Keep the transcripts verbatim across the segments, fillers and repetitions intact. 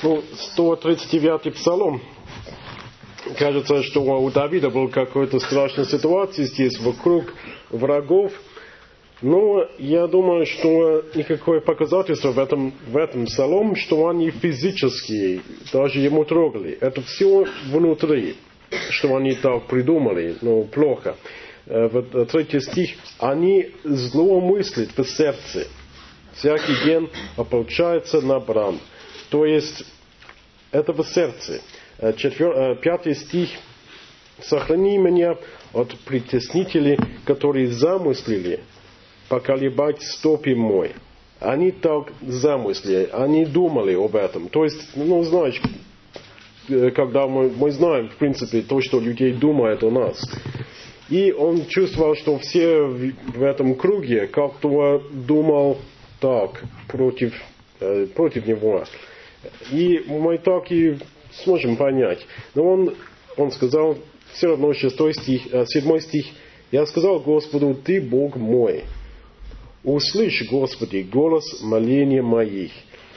Ну, сто тридцать девятый псалом. Кажется, что у Давида была какая-то страшная ситуация здесь, вокруг врагов. Но я думаю, что никакое показательство в этом, в этом псалом, что они физически даже ему трогали. Это все внутри, что они так придумали, но плохо. В третий стих. Они злоумыслят в сердце. Всякий день ополчается на брань. То есть, это в сердце. Четвер... Пятый стих. Сохрани меня от притеснителей, которые замыслили поколебать стопи мой. Они так замыслили, они думали об этом. То есть, ну, знаешь, когда мы, мы знаем, в принципе, то, что людей думают о нас. И он чувствовал, что все в, в этом круге как-то думал так, против, э, против него. И мы так и сможем понять. Но он, он сказал, все равно шестой стих, седьмой стих. Я сказал Господу, Ты Бог мой. Услышь, Господи, голос моления моих.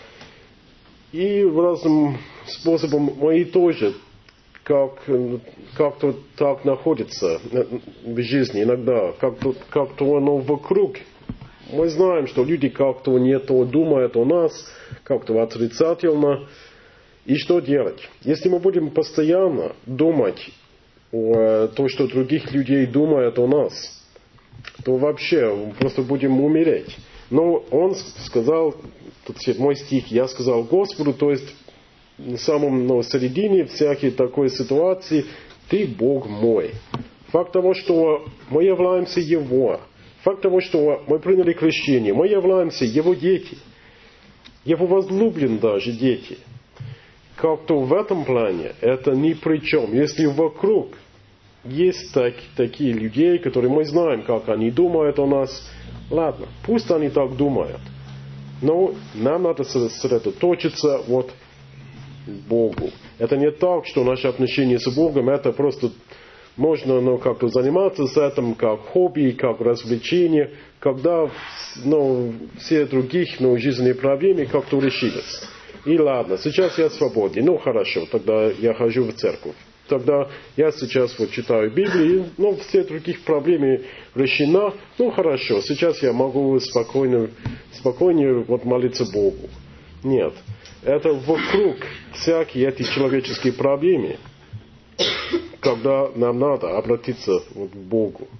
И разным способом мои тоже как, как-то так находятся в жизни иногда. Как-то, как-то оно вокруг. Мы знаем, что люди как-то не то думают о нас, как-то отрицательно. И что делать? Если мы будем постоянно думать о том, что других людей думают о нас, то вообще мы просто будем умереть. Но он сказал, тут седьмой стих, я сказал Господу, то есть в самом ну, середине всякой такой ситуации, Ты Бог мой. Факт того, что мы являемся Его. Факт того, что мы приняли крещение, мы являемся Его дети. Его возлюбленные даже дети. Как-то в этом плане это ни при чем. Если вокруг есть так, такие люди, которые мы знаем, как они думают о нас, ладно, пусть они так думают. Но нам надо сосредоточиться вот Богу. Это не так, что наши отношения с Богом, это просто можно ну, как-то заниматься с этим, как хобби, как развлечение, когда ну, все других ну, жизненные проблемы как-то решились. И ладно, сейчас я свободен, ну хорошо, тогда я хожу в церковь. Тогда я сейчас вот читаю Библию, ну все других проблемы решены, ну хорошо, сейчас я могу спокойно, спокойнее вот молиться Богу. Нет, это вокруг всякие эти человеческие проблемы, когда нам надо обратиться вот к Богу.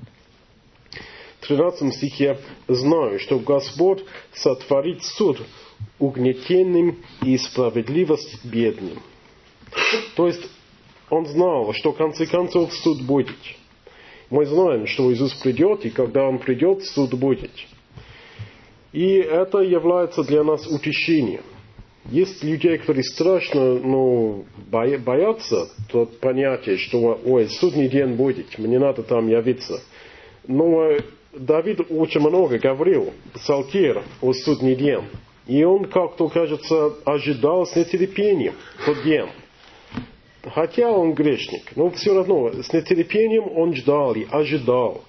В тринадцатом стихе «Знаю, что Господь сотворит суд угнетенным и справедливость бедным». То есть, он знал, что в конце концов суд будет. Мы знаем, что Иисус придет, и когда Он придет, суд будет. И это является для нас утешением. Есть людей, которые страшно ну, боятся то понятия, что ой, судный день будет, мне надо там явиться. Но Давид очень много говорил, Псалтирь, о судный день. И он как-то, кажется, ожидал с нетерпением тот день. Хотя он грешник, но все равно с нетерпением он ждал и ожидал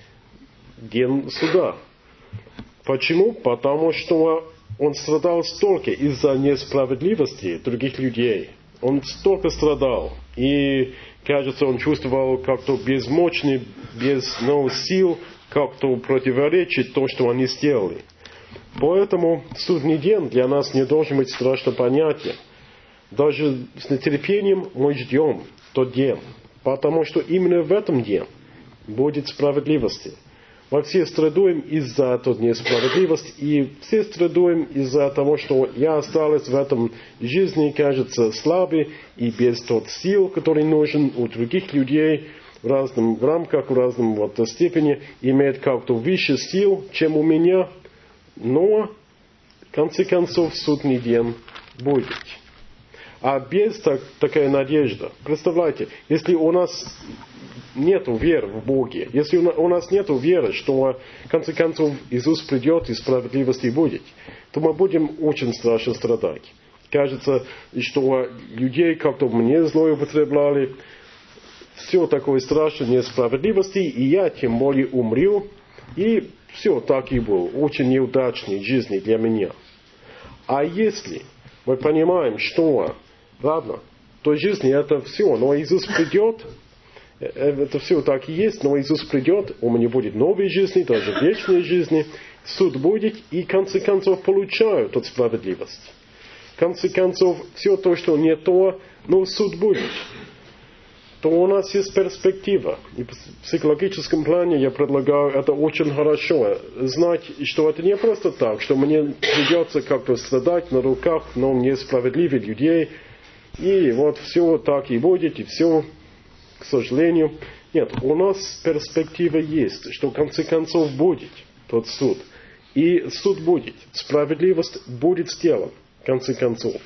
день суда. Почему? Потому что он страдал столько из-за несправедливости других людей. Он столько страдал. И, кажется, он чувствовал как-то безмощный, без ну, сил, как-то противоречить то, что они сделали. Поэтому судный день для нас не должен быть страшным понятием. Даже с нетерпением мы ждем тот день. Потому что именно в этом день будет справедливость. Мы все страдуем из-за той несправедливости, и все страдуем из-за того, что я осталась в этом жизни, кажется, слабой, и без тот сил, который нужен у других людей в разных в рамках, в разном вот, степени, имеет как-то выше сил, чем у меня. Но, в конце концов, судный день будет. А без так, такой надежды, представляете, если у нас нет веры в Боге, если у нас нет веры, что в конце концов Иисус придет и справедливости будет, то мы будем очень страшно страдать. Кажется, что людей как-то мне злоупотребляли, все такое страшное несправедливости, и я тем более умру, и все так и было, очень неудачной жизни для меня. А если мы понимаем, что, ладно, той жизни это все, но Иисус придет, это все так и есть, но Иисус придет, у меня будет новой жизни, даже вечной жизни, суд будет, и в конце концов получают от справедливости. В конце концов, все то, что не то, но суд будет. То у нас есть перспектива. И в психологическом плане я предлагаю это очень хорошо. Знать, что это не просто так, что мне придется как-то страдать на руках, но несправедливых людей. И вот все так и будет, и все, к сожалению. Нет, у нас перспектива есть, что в конце концов будет тот суд. И суд будет. Справедливость будет сделана, в конце концов.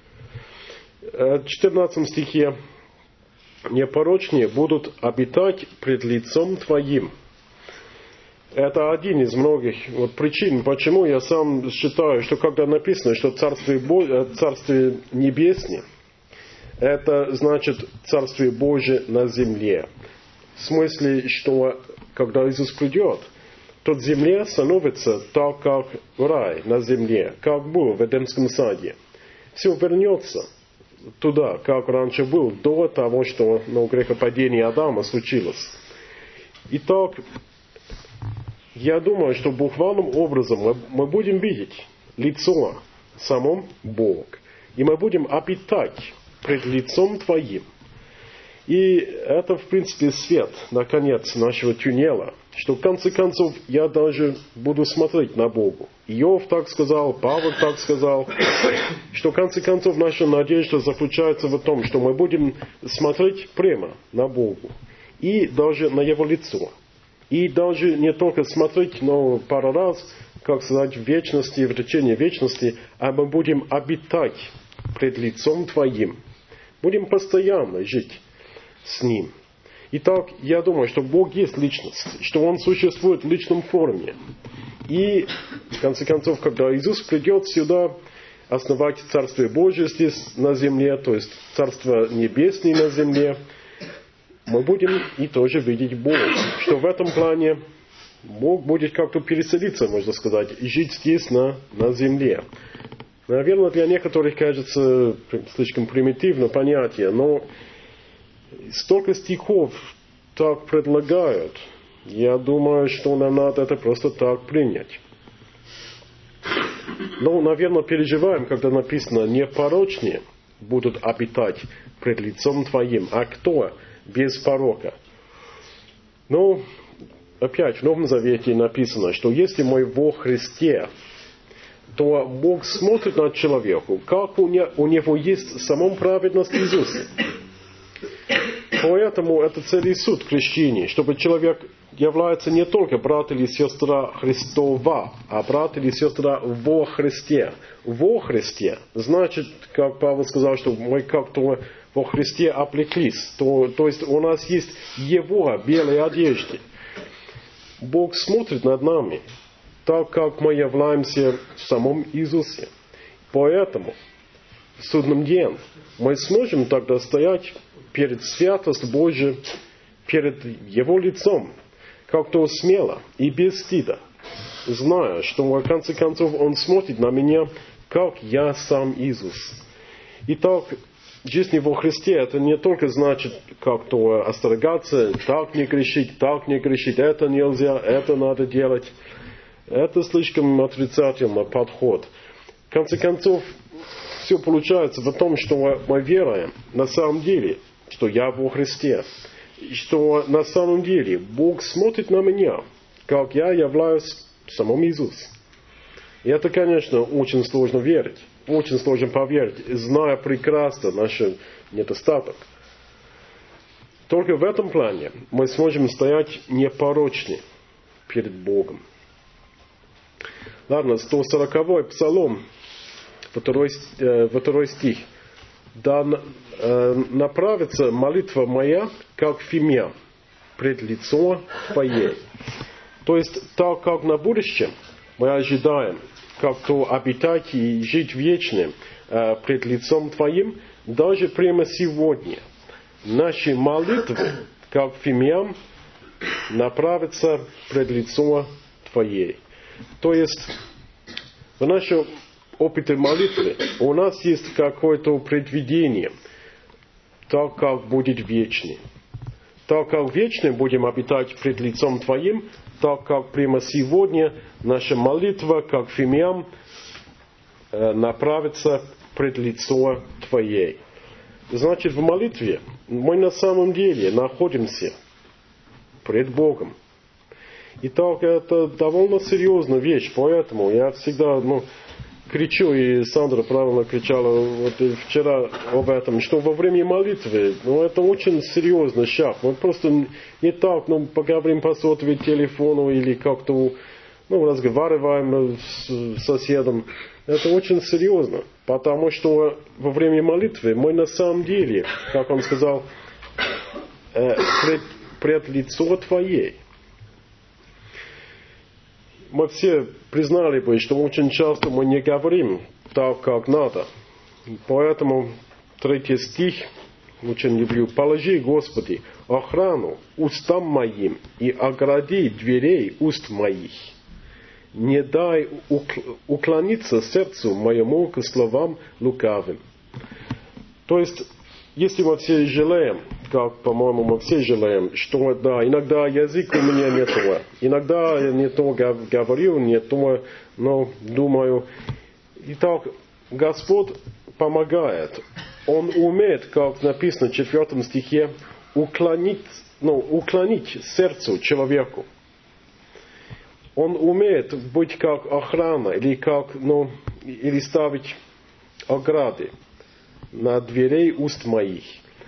В четырнадцатом стихе. Непорочные будут обитать пред лицом Твоим. Это один из многих вот причин, почему я сам считаю, что когда написано, что Царствие, Бо... Царствие Небесное, это значит Царствие Божие на земле. В смысле, что когда Иисус придет, то земля становится так, как рай на земле, как был в Эдемском саде. Все вернется туда, как раньше был, до того, что ну, грехопадение Адама случилось. Итак, я думаю, что буквальным образом мы, мы будем видеть лицо самом Бог. И мы будем обитать пред лицом Твоим. И это, в принципе, свет, наконец, нашего туннеля, что в конце концов я даже буду смотреть на Бога. Иов так сказал, Павел так сказал, что в конце концов наша надежда заключается в том, что мы будем смотреть прямо на Бога и даже на Его лицо. И даже не только смотреть, но пару раз, как сказать, в вечности, в течение вечности, а мы будем обитать пред лицом Твоим. Будем постоянно жить с Ним. Итак, я думаю, что Бог есть личность, что Он существует в личном форме. И, в конце концов, когда Иисус придет сюда, основать Царствие Божие здесь на земле, то есть Царство Небесное на земле, мы будем и тоже видеть Бога. Что в этом плане Бог будет как-то переселиться, можно сказать, и жить здесь на, на земле. Наверное, для некоторых кажется слишком примитивно понятие, но столько стихов так предлагают, я думаю, что нам надо это просто так принять. Но, наверное, переживаем, когда написано «непорочные будут обитать пред лицом Твоим». А кто без порока? Ну, опять в Новом Завете написано, что если мы во Христе, то Бог смотрит на человека, как у него есть сама праведность Иисуса. Поэтому это целый суд крещения, чтобы человек является не только брат или сестра Христова, а брат или сестра во Христе. Во Христе значит, как Павел сказал, что мы как-то во Христе облеклись. То, то есть у нас есть Его белые одежды. Бог смотрит над нами, так как мы являемся в самом Иисусе. Поэтому в судном дне мы сможем тогда стоять перед святостью Божией, перед Его лицом, как-то смело и без стыда, зная, что в конце концов Он смотрит на меня, как я сам Иисус. Итак, жизнь во Христе, это не только значит как-то остерегаться, так не грешить, так не грешить, это нельзя, это надо делать. Это слишком отрицательный подход. В конце концов, все получается в том, что мы веруем на самом деле, что я во Христе. Что на самом деле Бог смотрит на меня, как я являюсь самым Иисусом. И это, конечно, очень сложно верить. Очень сложно поверить, зная прекрасно наш недостаток. Только в этом плане мы сможем стоять непорочны перед Богом. Ладно, сто сороковой псалом, второй, э, второй стих. «Да э, направится молитва моя, как фимия, пред лицо Твое». То есть, так как на будущем мы ожидаем, как то обитать и жить вечно э, пред лицом Твоим, даже прямо сегодня наши молитвы, как фимиам, направятся пред лицо Твое. То есть, в нашем опыте молитвы у нас есть какое-то предвидение, так как будет вечный. Так как вечно будем обитать пред лицом Твоим, так как прямо сегодня наша молитва, как фимиам, направится пред лицо Твоей. Значит, в молитве мы на самом деле находимся пред Богом. Итак, это довольно серьезная вещь, поэтому я всегда ну, кричу, и Сандра правильно кричала вот вчера об этом, что во время молитвы, ну, это очень серьезный шаг. Мы просто не так, ну, поговорим по сотовому телефону или как-то ну, разговариваем с соседом. Это очень серьезно, потому что во время молитвы мы на самом деле, как он сказал, пред, пред лицо Твоей. Мы все признали бы, что очень часто мы не говорим так, как надо. Поэтому третий стих, очень люблю. «Положи, Господи, охрану устам моим и огради дверей уст моих. Не дай уклониться сердцу моему к словам лукавым». То есть, если мы все жалеем, как, по-моему, мы все жалеем, что, да, иногда язык у меня не то, иногда я не то говорю, не то, но думаю. Итак, Господь помогает. Он умеет, как написано в четвертом стихе, уклонить, ну, уклонить сердцу человеку. Он умеет быть как охрана, или как, ну, или ставить ограды на дверей уст моих.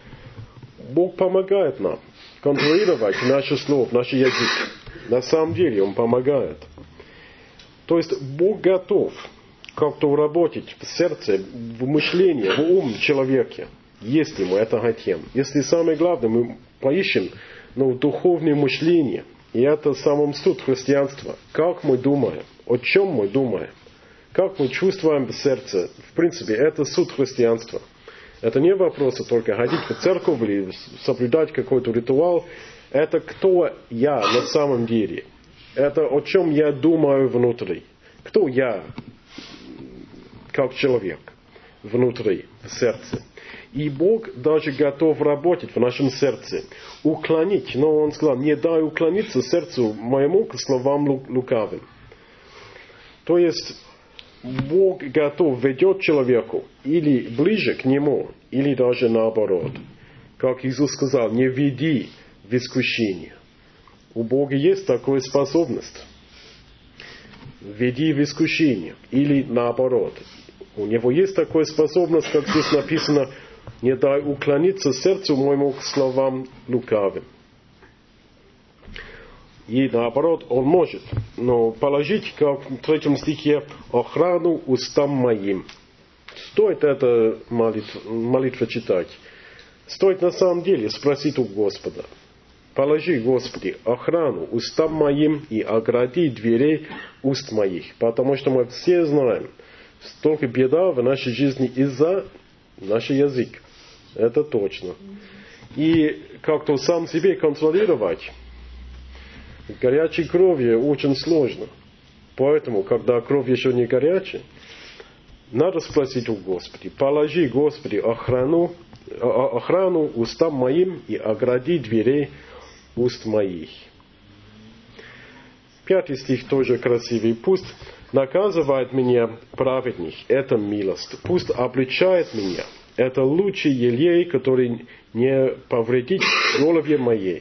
Бог помогает нам контролировать наши слова, наш язык. На самом деле Он помогает. То есть Бог готов как-то работать в сердце, в мышлении, в ум человека, если мы это хотим. Если самое главное, мы поищем ну, духовное мышление, и это самым суть христианства. Как мы думаем, о чем мы думаем, как мы чувствуем в сердце. В принципе, это суть христианства. Это не вопрос только ходить в церковь или соблюдать какой-то ритуал. Это кто я на самом деле. Это о чем я думаю внутри. Кто я как человек внутри, в сердце. И Бог даже готов работать в нашем сердце. Уклонить. Но Он сказал, не дай уклониться сердцу моему к словам лукавым. То есть, Бог готов ведет человеку или ближе к Нему, или даже наоборот. Как Иисус сказал, не веди в искушение. У Бога есть такая способность. Веди в искушение. Или наоборот. У Него есть такая способность, как здесь написано, не дай уклониться сердцу моему к словам лукавым. И наоборот, Он может, но положить, как в третьем стихе, охрану устам моим. Стоит это молитва, молитва читать? Стоит на самом деле спросить у Господа. Положи, Господи, охрану устам моим и огради дверей уст моих. Потому что мы все знаем, столько беда в нашей жизни из-за нашего языка. Это точно. И как-то сам себе контролировать горячей кровью очень сложно. Поэтому, когда кровь еще не горячая, надо спросить у Господи. Положи, Господи, охрану, охрану устам моим и огради дверей уст моих. Пятый стих тоже красивый. Пусть наказывает меня праведник, это милость. Пусть обличает меня. Это лучший елей, который не повредит голове моей.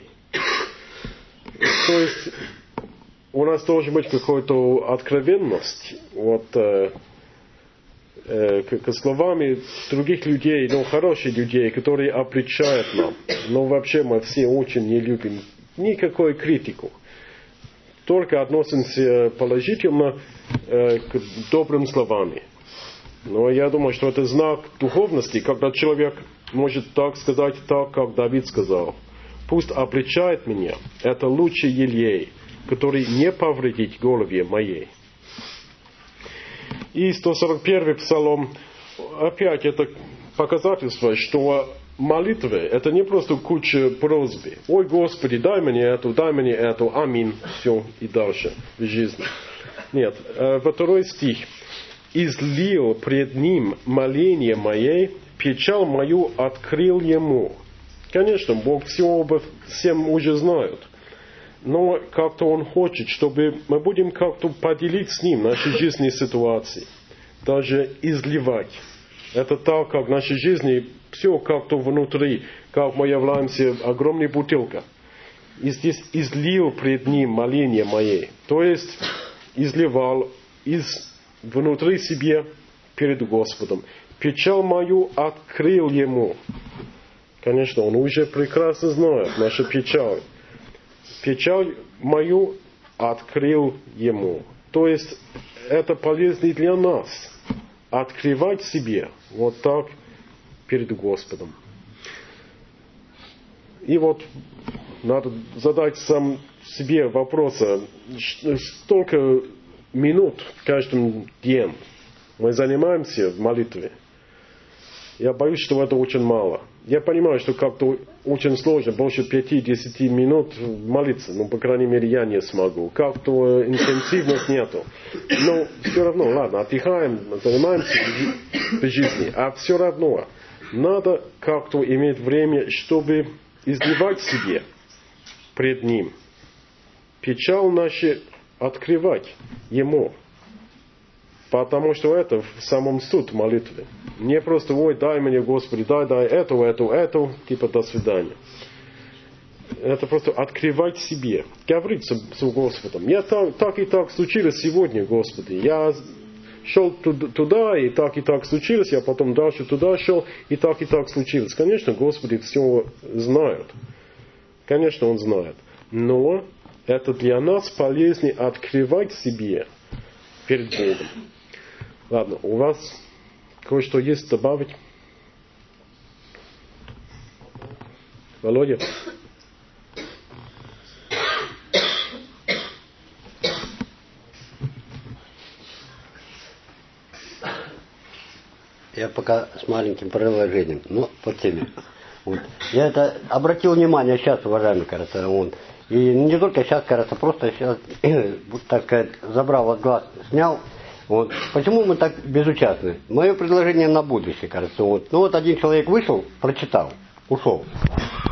То есть у нас должна быть какая-то откровенность вот, э, э, к, к словам других людей, ну, хороших людей, которые обличают нам. Но вообще мы все очень не любим никакой критику. Только относимся положительно э, к добрым словам. Но я думаю, что это знак духовности, когда человек может так сказать, так, как Давид сказал. Пусть обличает меня, это лучший елей, который не повредит голове моей. И сто сорок первый псалом, опять это показательство, что молитвы это не просто куча просьбы. Ой, Господи, дай мне эту, дай мне эту, аминь, все, и дальше в жизни. Нет, во второй стих. излил пред ним моление мое, печаль мою открыл ему». Конечно, Бог все обо всем уже знает. Но как-то Он хочет, чтобы мы будем как-то поделить с Ним наши жизненные ситуации. Даже изливать. Это так, как в нашей жизни все как-то внутри, как мы являемся огромной бутылкой. И здесь излил пред Ним моление мое. То есть изливал из внутри себе перед Господом. Печаль мою открыл Ему. Конечно, Он уже прекрасно знает нашу печаль. Печаль мою открыл Ему. То есть это полезно и для нас. Открывать себе вот так перед Господом. И вот надо задать сам себе вопрос, столько минут в каждом день мы занимаемся в молитве. Я боюсь, что это очень мало. Я понимаю, что как-то очень сложно, больше пяти-десяти минут молиться. Ну, по крайней мере, я не смогу. Как-то интенсивность нету. Но все равно, ладно, отдыхаем, занимаемся в жизни. А все равно надо как-то иметь время, чтобы изливать себе пред Ним. Печаль нашу открывать Ему. Потому что это в самом суть молитвы. Не просто, ой, дай мне, Господи, дай, дай эту, эту, эту, типа до свидания. Это просто открывать себе, говорить с, с Господом. Я так, так и так случилось сегодня, Господи. Я шел туда, и так и так случилось, я потом дальше туда шел, и так и так случилось. Конечно, Господи все знает. Конечно, Он знает. Но это для нас полезнее открывать себе перед Богом. Ладно, у вас кое-что есть добавить? Володя? Я пока с маленьким продолжением, но по теме. Вот. Я это обратил внимание сейчас, уважаемый, кажется, вот. И не только сейчас, кажется, просто сейчас, так сказать, забрал от глаз, снял. Вот. Почему мы так безучастны? Мое предложение на будущее, кажется. Вот. Ну вот один человек вышел, прочитал, ушел.